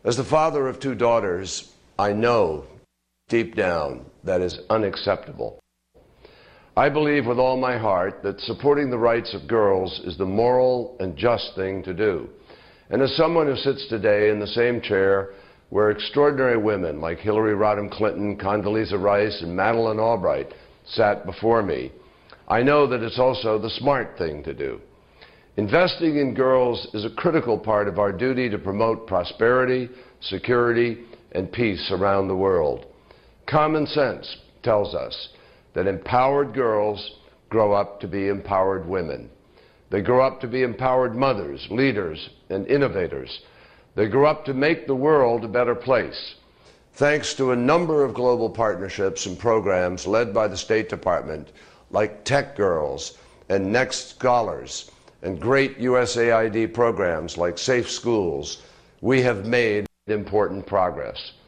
As the father of two daughters, I know deep down that is unacceptable. I believe with all my heart that supporting the rights of girls is the moral and just thing to do. And as someone who sits today in the same chair where extraordinary women like Hillary Rodham Clinton, Condoleezza Rice, and Madeleine Albright sat before me, I know that it's also the smart thing to do. Investing in girls is a critical part of our duty to promote prosperity, security, and peace around the world. Common sense tells us that empowered girls grow up to be empowered women. They grow up to be empowered mothers, leaders, and innovators. They grow up to make the world a better place. Thanks to a number of global partnerships and programs led by the State Department, like Tech Girls and Next Scholars, and great USAID programs like Safe Schools, we have made important progress.